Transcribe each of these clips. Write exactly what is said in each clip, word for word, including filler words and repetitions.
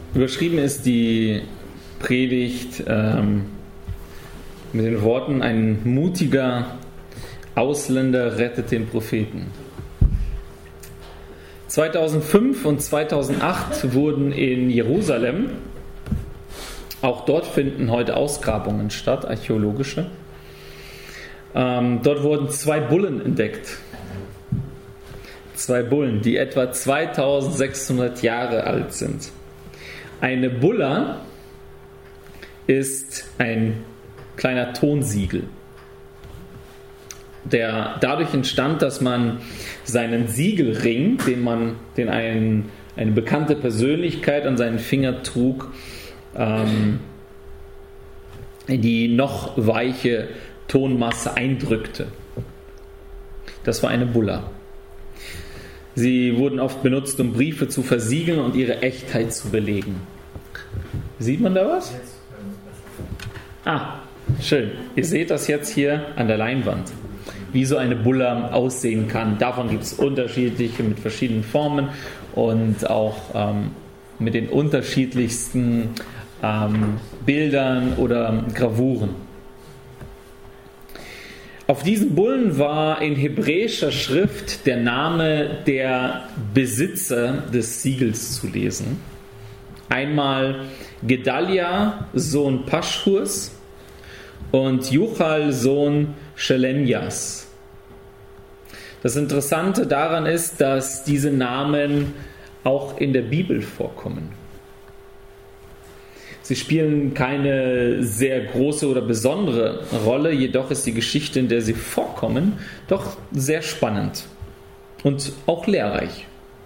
Überschrieben ist die Predigt ähm, mit den Worten: Ein mutiger Ausländer rettet den Propheten. zweitausendfünf und zweitausendacht wurden in Jerusalem, auch dort finden heute Ausgrabungen statt, archäologische. Ähm, dort wurden zwei Bullen entdeckt. Zwei Bullen, die etwa zweitausendsechshundert Jahre alt sind. Eine Bulla ist ein kleiner Tonsiegel, der dadurch entstand, dass man seinen Siegelring, den man, den ein, eine bekannte Persönlichkeit an seinen Finger trug, ähm, in die noch weiche Tonmasse eindrückte. Das war eine Bulla. Sie wurden oft benutzt, um Briefe zu versiegeln und ihre Echtheit zu belegen. Sieht man da was? Ah, schön. Ihr seht das jetzt hier an der Leinwand, wie so eine Bulla aussehen kann. Davon gibt es unterschiedliche mit verschiedenen Formen und auch ähm, mit den unterschiedlichsten ähm, Bildern oder Gravuren. Auf diesen Bullen war in hebräischer Schrift der Name der Besitzer des Siegels zu lesen. Einmal Gedalia, Sohn Paschhurs, und Juchal, Sohn Schelemjas. Das Interessante daran ist, dass diese Namen auch in der Bibel vorkommen. Sie spielen keine sehr große oder besondere Rolle, jedoch ist die Geschichte, in der sie vorkommen, doch sehr spannend und auch lehrreich.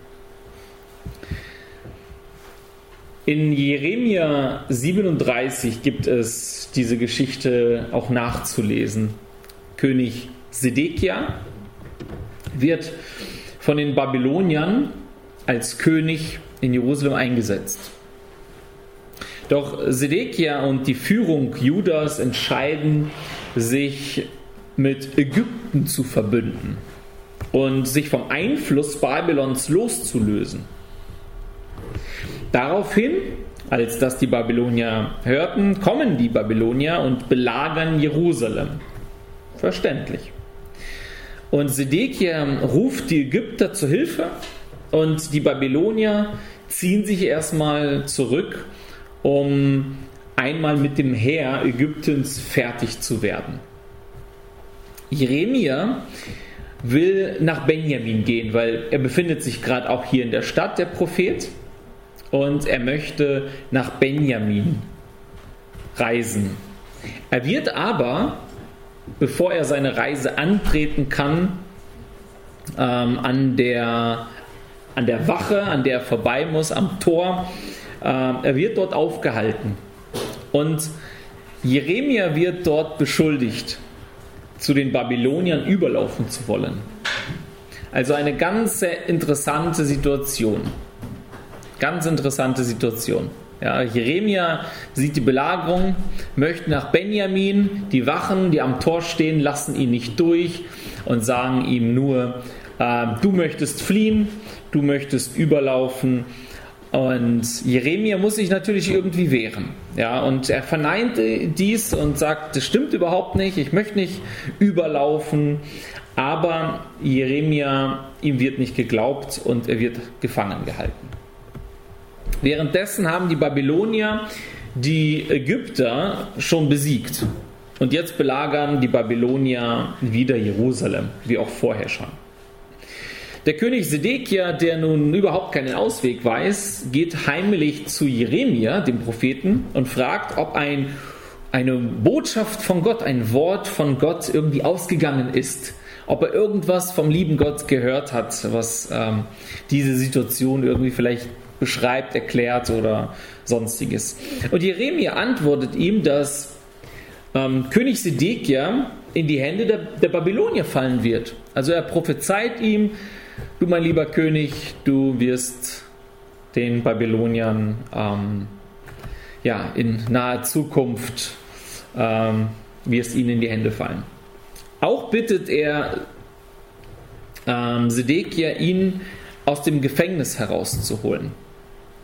In Jeremia siebenunddreißig gibt es diese Geschichte auch nachzulesen. König Sedekia wird von den Babyloniern als König in Jerusalem eingesetzt. Doch Sedekia und die Führung Judas entscheiden sich, mit Ägypten zu verbünden und sich vom Einfluss Babylons loszulösen. Daraufhin, als das die Babylonier hörten, kommen die Babylonier und belagern Jerusalem. Verständlich. Und Sedekia ruft die Ägypter zur Hilfe und die Babylonier ziehen sich erstmal zurück, um einmal mit dem Heer Ägyptens fertig zu werden. Jeremia will nach Benjamin gehen, weil er befindet sich gerade auch hier in der Stadt, der Prophet, und er möchte nach Benjamin reisen. Er wird aber, bevor er seine Reise antreten kann, ähm, an der, an der Wache, an der er vorbei muss, am Tor, er wird dort aufgehalten und Jeremia wird dort beschuldigt, zu den Babyloniern überlaufen zu wollen. Also eine ganz interessante Situation. Ganz interessante Situation. Ja, Jeremia sieht die Belagerung, möchte nach Benjamin. Die Wachen, die am Tor stehen, lassen ihn nicht durch und sagen ihm nur, äh, du möchtest fliehen, du möchtest überlaufen. Und Jeremia muss sich natürlich irgendwie wehren. Ja, und er verneint dies und sagt, das stimmt überhaupt nicht, ich möchte nicht überlaufen. Aber Jeremia, ihm wird nicht geglaubt und er wird gefangen gehalten. Währenddessen haben die Babylonier die Ägypter schon besiegt. Und jetzt belagern die Babylonier wieder Jerusalem, wie auch vorher schon. Der König Sedekia, der nun überhaupt keinen Ausweg weiß, geht heimlich zu Jeremia, dem Propheten, und fragt, ob ein, eine Botschaft von Gott, ein Wort von Gott irgendwie ausgegangen ist. Ob er irgendwas vom lieben Gott gehört hat, was ähm, diese Situation irgendwie vielleicht beschreibt, erklärt oder sonstiges. Und Jeremia antwortet ihm, dass ähm, König Sedekia in die Hände der, der Babylonier fallen wird. Also er prophezeit ihm, du mein lieber König, du wirst den Babyloniern ähm, ja, in naher Zukunft ähm, wirst ihnen in die Hände fallen. Auch bittet er ähm, Sedekia, ihn aus dem Gefängnis herauszuholen.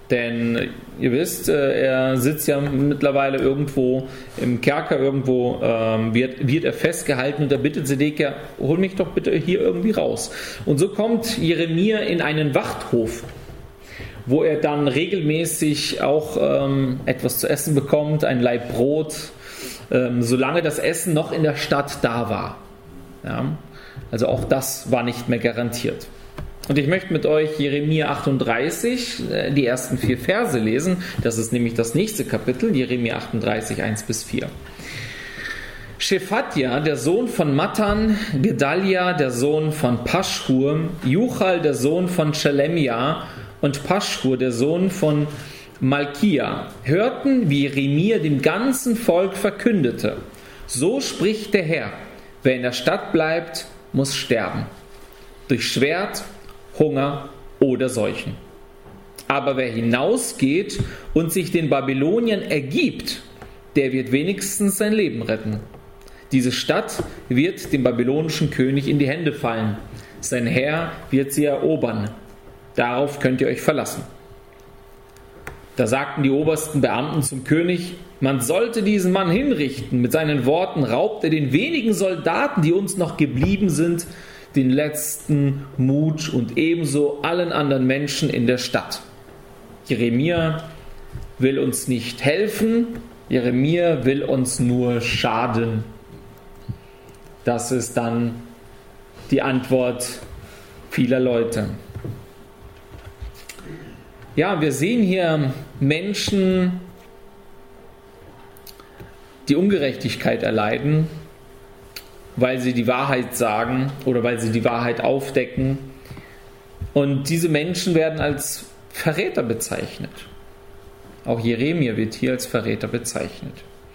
Denn ihr wisst, er sitzt ja mittlerweile irgendwo im Kerker, irgendwo ähm, wird, wird er festgehalten und er bittet Sedekia, hol mich doch bitte hier irgendwie raus. Und so kommt Jeremia in einen Wachthof, wo er dann regelmäßig auch ähm, etwas zu essen bekommt, ein Laib Brot, ähm, solange das Essen noch in der Stadt da war. Ja? Also auch das war nicht mehr garantiert. Und ich möchte mit euch Jeremia achtunddreißig, die ersten vier Verse lesen. Das ist nämlich das nächste Kapitel, Jeremia achtunddreißig, eins bis vier. Schephatja, der Sohn von Mattan, Gedalia, der Sohn von Paschhur, Juchal, der Sohn von Schelemia und Paschhur, der Sohn von Malkia, hörten, wie Jeremia dem ganzen Volk verkündete: So spricht der Herr, wer in der Stadt bleibt, muss sterben. Durch Schwert, Hunger oder Seuchen. Aber wer hinausgeht und sich den Babyloniern ergibt, der wird wenigstens sein Leben retten. Diese Stadt wird dem babylonischen König in die Hände fallen. Sein Herr wird sie erobern. Darauf könnt ihr euch verlassen. Da sagten die obersten Beamten zum König: Man sollte diesen Mann hinrichten. Mit seinen Worten raubt er den wenigen Soldaten, die uns noch geblieben sind, den letzten Mut und ebenso allen anderen Menschen in der Stadt. Jeremia will uns nicht helfen, Jeremia will uns nur schaden. Das ist dann die Antwort vieler Leute. Ja, wir sehen hier Menschen, die Ungerechtigkeit erleiden, weil sie die Wahrheit sagen oder weil sie die Wahrheit aufdecken. Und diese Menschen werden als Verräter bezeichnet. Auch Jeremia wird hier als Verräter bezeichnet.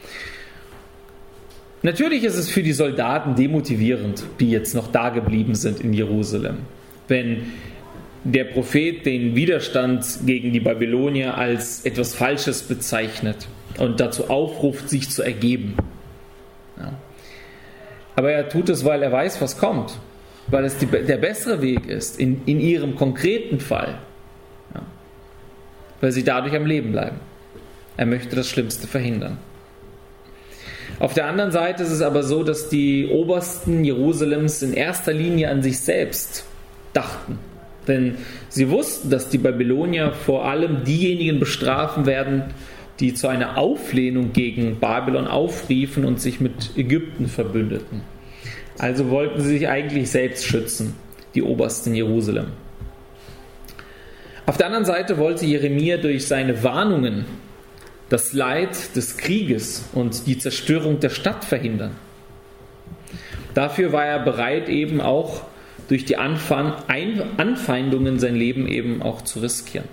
Natürlich ist es für die Soldaten demotivierend, die jetzt noch da geblieben sind in Jerusalem, wenn der Prophet den Widerstand gegen die Babylonier als etwas Falsches bezeichnet und dazu aufruft, sich zu ergeben. Ja. Aber er tut es, weil er weiß, was kommt. Weil es die, der bessere Weg ist, in, in ihrem konkreten Fall. Ja. Weil sie dadurch am Leben bleiben. Er möchte das Schlimmste verhindern. Auf der anderen Seite ist es aber so, dass die Obersten Jerusalems in erster Linie an sich selbst dachten. Denn sie wussten, dass die Babylonier vor allem diejenigen bestrafen werden, die zu einer Auflehnung gegen Babylon aufriefen und sich mit Ägypten verbündeten. Also wollten sie sich eigentlich selbst schützen, die Obersten Jerusalem. Auf der anderen Seite wollte Jeremia durch seine Warnungen das Leid des Krieges und die Zerstörung der Stadt verhindern. Dafür war er bereit, eben auch durch die Anfeindungen sein Leben eben auch zu riskieren.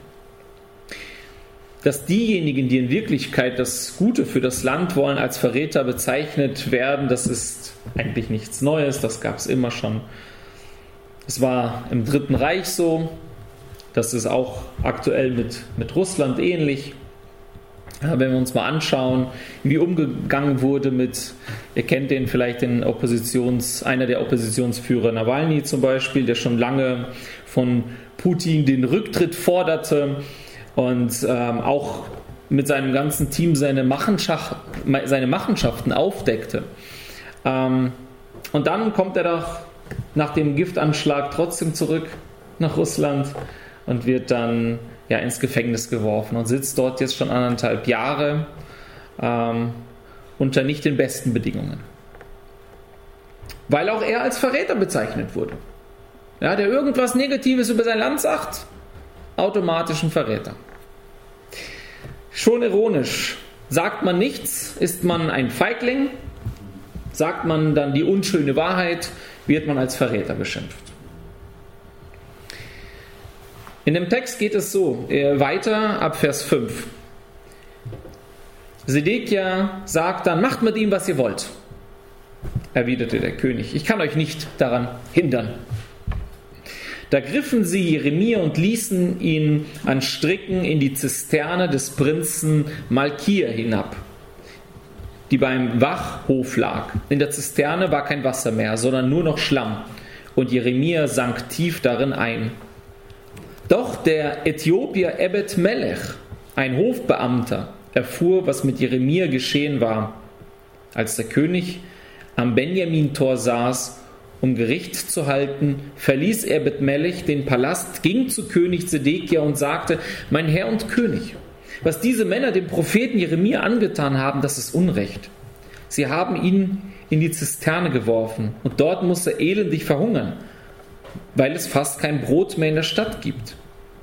Dass diejenigen, die in Wirklichkeit das Gute für das Land wollen, als Verräter bezeichnet werden, das ist eigentlich nichts Neues, das gab es immer schon. Es war im Dritten Reich so, das ist auch aktuell mit, mit Russland ähnlich. Ja, wenn wir uns mal anschauen, wie umgegangen wurde mit, ihr kennt den vielleicht, den Oppositions, einer der Oppositionsführer, Nawalny zum Beispiel, der schon lange von Putin den Rücktritt forderte und ähm, auch mit seinem ganzen Team seine, Machenschaft, seine Machenschaften aufdeckte. Ähm, und dann kommt er doch nach dem Giftanschlag trotzdem zurück nach Russland und wird dann ja, ins Gefängnis geworfen und sitzt dort jetzt schon anderthalb Jahre ähm, unter nicht den besten Bedingungen. Weil auch er als Verräter bezeichnet wurde. Ja, der irgendwas Negatives über sein Land sagt, automatisch ein Verräter. Schon ironisch. Sagt man nichts, ist man ein Feigling. Sagt man dann die unschöne Wahrheit, wird man als Verräter beschimpft. In dem Text geht es so, weiter ab Vers fünf. Sedekia sagt dann, macht mit ihm, was ihr wollt. Erwiderte der König, ich kann euch nicht daran hindern. Da griffen sie Jeremia und ließen ihn an Stricken in die Zisterne des Prinzen Malkia hinab, die beim Wachhof lag. In der Zisterne war kein Wasser mehr, sondern nur noch Schlamm. Und Jeremia sank tief darin ein. Doch der Äthiopier Ebed Melech, ein Hofbeamter, erfuhr, was mit Jeremia geschehen war. Als der König am Benjamin-Tor saß, um Gericht zu halten, verließ Ebed Melech den Palast, ging zu König Zedekia und sagte: Mein Herr und König, was diese Männer dem Propheten Jeremia angetan haben, das ist Unrecht. Sie haben ihn in die Zisterne geworfen und dort muss er elendig verhungern, weil es fast kein Brot mehr in der Stadt gibt.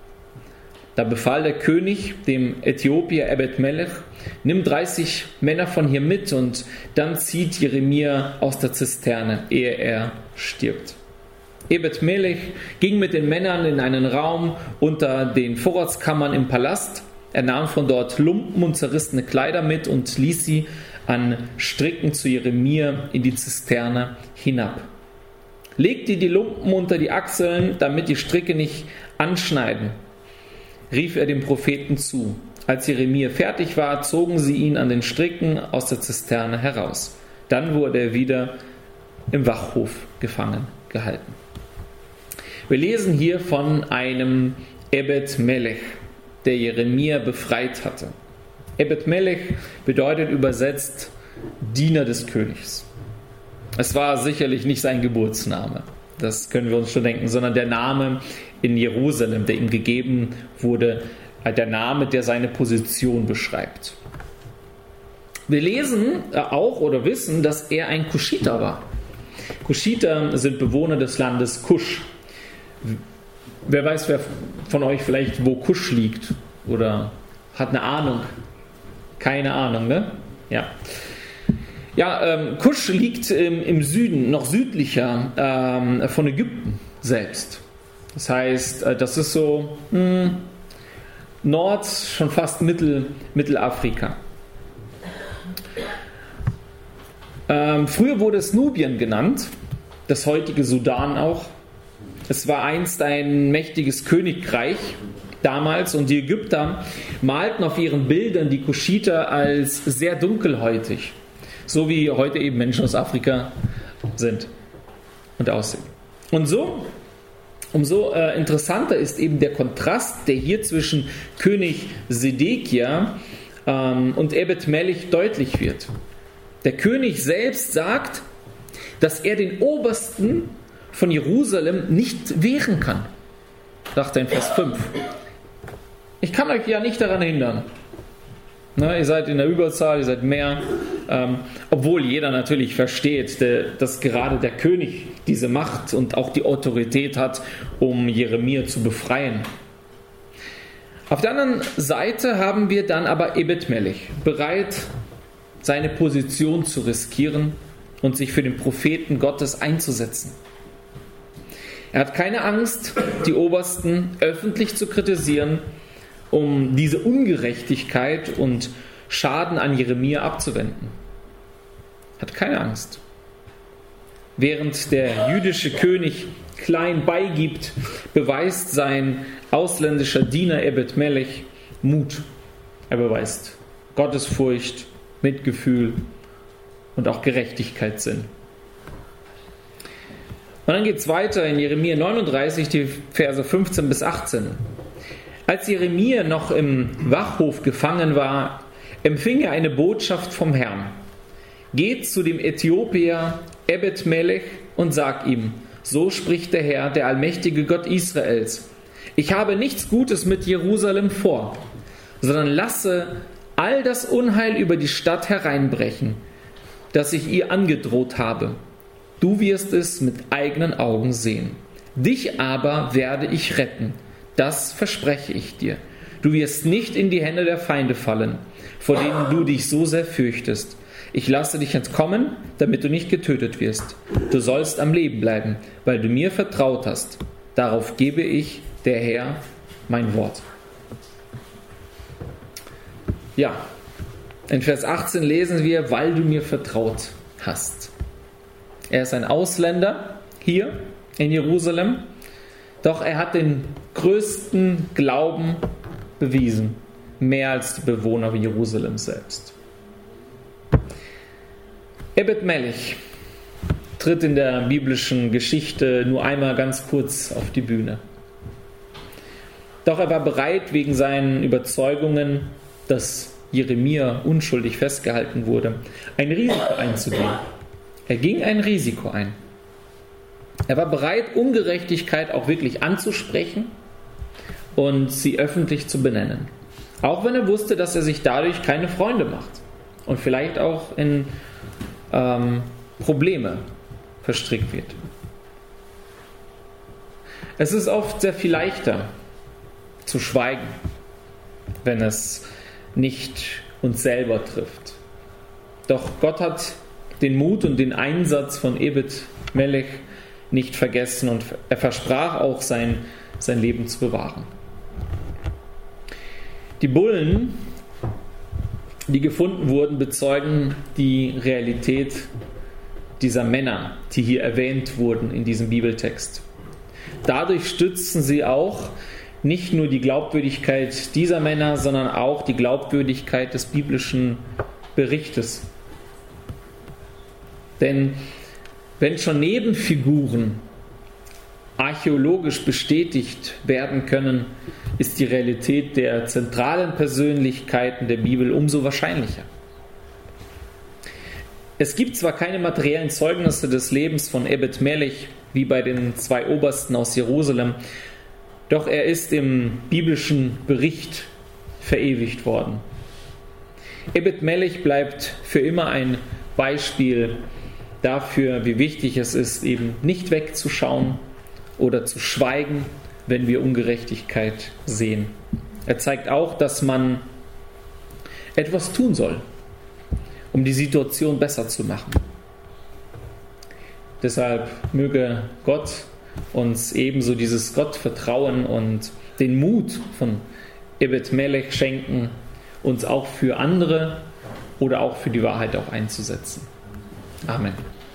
Da befahl der König dem Äthiopier Ebed Melech: Nimm dreißig Männer von hier mit und dann zieht Jeremia aus der Zisterne, ehe er stirbt. Ebed Melech ging mit den Männern in einen Raum unter den Vorratskammern im Palast. Er nahm von dort Lumpen und zerrissene Kleider mit und ließ sie an Stricken zu Jeremia in die Zisterne hinab. Legte die Lumpen unter die Achseln, damit die Stricke nicht anschneiden, rief er dem Propheten zu. Als Jeremia fertig war, zogen sie ihn an den Stricken aus der Zisterne heraus. Dann wurde er wieder im Wachhof gefangen gehalten. Wir lesen hier von einem Ebed Melech, der Jeremia befreit hatte. Ebed Melech bedeutet übersetzt Diener des Königs. Es war sicherlich nicht sein Geburtsname, das können wir uns schon denken, sondern der Name in Jerusalem, der ihm gegeben wurde, der Name, der seine Position beschreibt. Wir lesen auch oder wissen, dass er ein Kuschiter war. Kuschiter sind Bewohner des Landes Kusch. Wer weiß, wer von euch vielleicht, wo Kusch liegt oder hat eine Ahnung? Keine Ahnung, ne? Ja. Ja, ähm, Kusch liegt ähm, im Süden, noch südlicher ähm, von Ägypten selbst. Das heißt, äh, das ist so mh, Nord, schon fast Mittel, Mittelafrika. Ähm, früher wurde es Nubien genannt, das heutige Sudan auch. Es war einst ein mächtiges Königreich damals und die Ägypter malten auf ihren Bildern die Kuschiter als sehr dunkelhäutig, so wie heute eben Menschen aus Afrika sind und aussehen. Und so, umso äh, interessanter ist eben der Kontrast, der hier zwischen König Zedekia ähm, und Ebed Melech deutlich wird. Der König selbst sagt, dass er den Obersten von Jerusalem nicht wehren kann. Sagt er in Vers fünf. Ich kann euch ja nicht daran hindern. Na, ihr seid in der Überzahl, ihr seid mehr. Ähm, obwohl jeder natürlich versteht, der, dass gerade der König diese Macht und auch die Autorität hat, um Jeremia zu befreien. Auf der anderen Seite haben wir dann aber Ebed Melech, bereit, seine Position zu riskieren und sich für den Propheten Gottes einzusetzen. Er hat keine Angst, die Obersten öffentlich zu kritisieren, um diese Ungerechtigkeit und Schaden an Jeremia abzuwenden. Er hat keine Angst. Während der jüdische König klein beigibt, beweist sein ausländischer Diener Ebed Melech Mut. Er beweist Gottesfurcht, Mitgefühl und auch Gerechtigkeitssinn. Und dann geht es weiter in Jeremia neununddreißig, die Verse fünfzehn bis achtzehn. Als Jeremia noch im Wachhof gefangen war, empfing er eine Botschaft vom Herrn. Geht zu dem Äthiopier Ebed Melech und sag ihm, so spricht der Herr, der allmächtige Gott Israels. Ich habe nichts Gutes mit Jerusalem vor, sondern lasse all das Unheil über die Stadt hereinbrechen, das ich ihr angedroht habe. Du wirst es mit eigenen Augen sehen. Dich aber werde ich retten. Das verspreche ich dir. Du wirst nicht in die Hände der Feinde fallen, vor denen du dich so sehr fürchtest. Ich lasse dich entkommen, damit du nicht getötet wirst. Du sollst am Leben bleiben, weil du mir vertraut hast. Darauf gebe ich, der Herr, mein Wort. Ja, in Vers achtzehn lesen wir, weil du mir vertraut hast. Er ist ein Ausländer hier in Jerusalem, doch er hat den größten Glauben bewiesen, mehr als die Bewohner Jerusalems selbst. Ebed Melech tritt in der biblischen Geschichte nur einmal ganz kurz auf die Bühne. Doch er war bereit, wegen seinen Überzeugungen, dass Jeremia unschuldig festgehalten wurde, ein Risiko einzugehen. Er ging ein Risiko ein. Er war bereit, Ungerechtigkeit auch wirklich anzusprechen und sie öffentlich zu benennen. Auch wenn er wusste, dass er sich dadurch keine Freunde macht und vielleicht auch in ähm, Probleme verstrickt wird. Es ist oft sehr viel leichter zu schweigen, wenn es nicht uns selber trifft. Doch Gott hat den Mut und den Einsatz von Ebed Melech nicht vergessen und er versprach auch, sein, sein Leben zu bewahren. Die Bullen, die gefunden wurden, bezeugen die Realität dieser Männer, die hier erwähnt wurden in diesem Bibeltext. Dadurch stützen sie auch nicht nur die Glaubwürdigkeit dieser Männer, sondern auch die Glaubwürdigkeit des biblischen Berichtes. Denn wenn schon Nebenfiguren archäologisch bestätigt werden können, ist die Realität der zentralen Persönlichkeiten der Bibel umso wahrscheinlicher. Es gibt zwar keine materiellen Zeugnisse des Lebens von Ebed Melech, wie bei den zwei Obersten aus Jerusalem, doch er ist im biblischen Bericht verewigt worden. Ebed Melech bleibt für immer ein Beispiel dafür, wie wichtig es ist, eben nicht wegzuschauen oder zu schweigen, wenn wir Ungerechtigkeit sehen. Er zeigt auch, dass man etwas tun soll, um die Situation besser zu machen. Deshalb möge Gott uns ebenso dieses Gottvertrauen und den Mut von Ebed Melech schenken, uns auch für andere oder auch für die Wahrheit auch einzusetzen. Amen.